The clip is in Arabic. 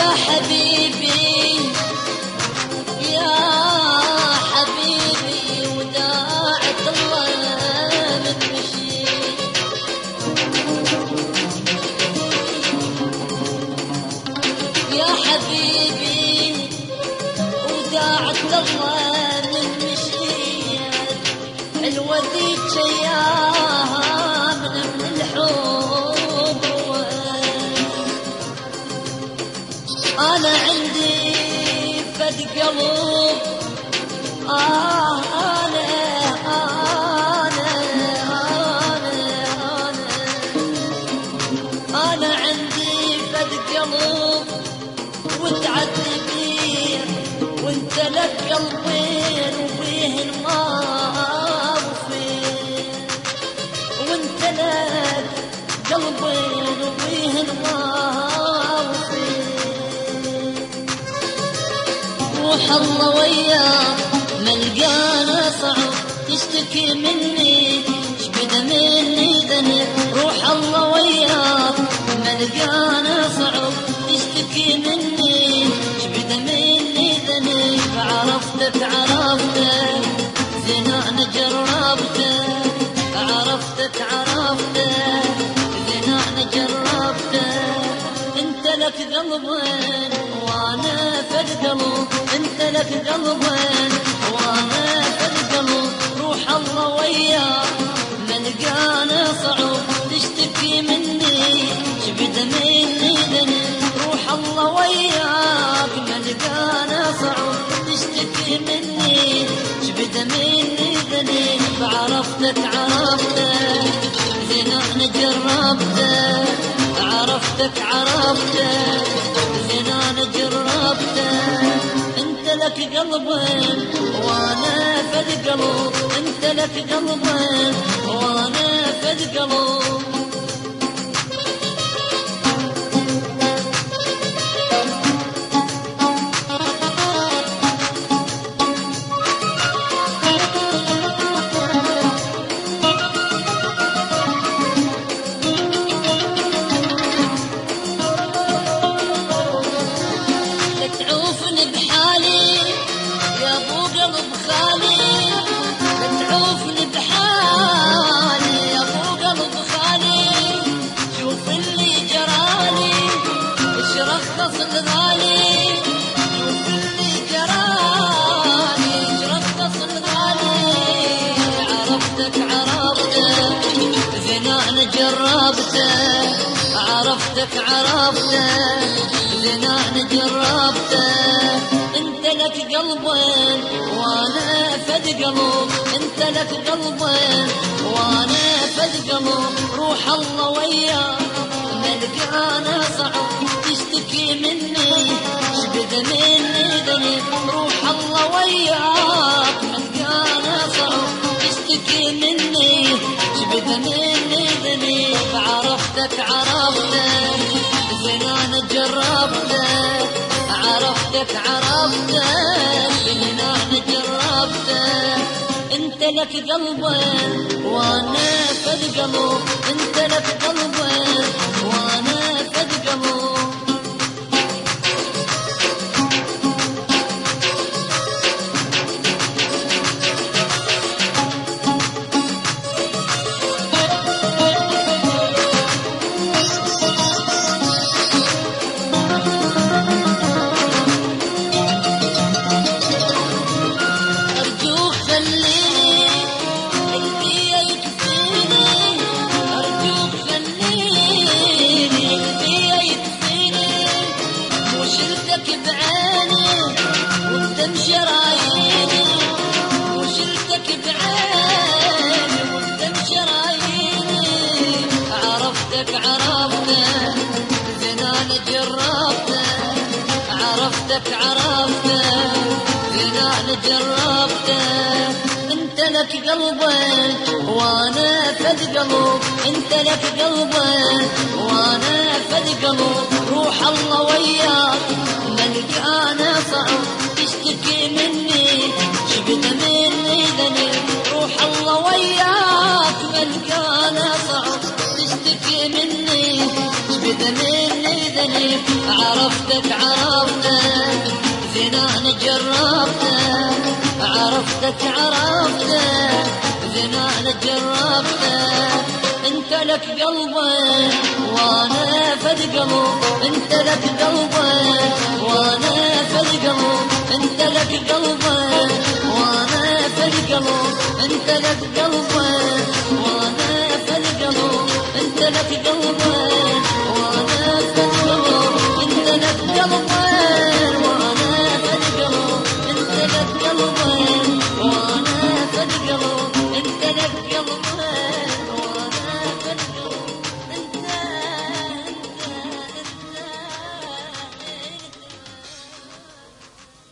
حبيبي يا حبيبي وداعة الله من مشي يا حبيبي وداعة الله من مشيت حلوة ذيك ايامنا من الحب انا عندي فد قلب انا عندي فد قلب وتعذبين وانت لك قلبين وبيهن ما وفين وانت لك قلبين وبيهن ما وفين روح الله وياك ملقانا صعب تشتكي مني شبد مني ذنب روح الله وياك ملقانا صعب تشتكي مني شبد مني ذنب عرفتك زين انا جربتك عرفتك زين انا جربتك انت لك قلبين وانا فد قلب انت لك قلبين وانا فد قلب روح الله وياك ملقانا صعب تشتكي مني شبد مني ذنب روح الله وياك ملقانا صعب تشتكي مني شبد مني ذنب عرفتك زين انا جربتك عرفتك زين انا جربتك انت لك قلبين وانا فد قلب انت لك قلبين وانا فد قلب تعوفني بحالي يا ابو قلب خالي تعوفني بحالي يا ابو قلب خالي شوف اللي جرالي ايش رخص الغالي شوف اللي جرالي ايش رخص الغالي عرفتك زين انا جربتك عرفتك زين انا جربتك انت لك قلبين وانا فد قلب انت لك قلبين وانا فد قلب روح الله وياك ملقانا صعب تشتكي مني شبد مني ذنب روح الله وياك ملقانا صعب تشتكي مني شبد مني ذنب عرفتك زين انا جربتك عرفتك زين انا جربتك انت لك قلبين وانا فد قلب انت لك قلبين وانا فد قلب عرفتك زين انا جربتك انت لك قلبين وانا فد قلب انت لك قلبين وانا فد قلب روح الله وياك ملقانا صعب تشتكي مني شبد مني ذنب روح الله وياك ملقانا صعب تشتكي مني إذا مني ذنيب عرفتك عرفتك زنان جربتك عرفتك عرفتك زنان جربتك انت لك قلبك وانا فد قلب انت لك قلبك وانا فد قلب انت لك قلبك وانا فد قلب انت لك قلبك وانا فد قلب انت لك قلبك وانا فد قلب انت لك قلبك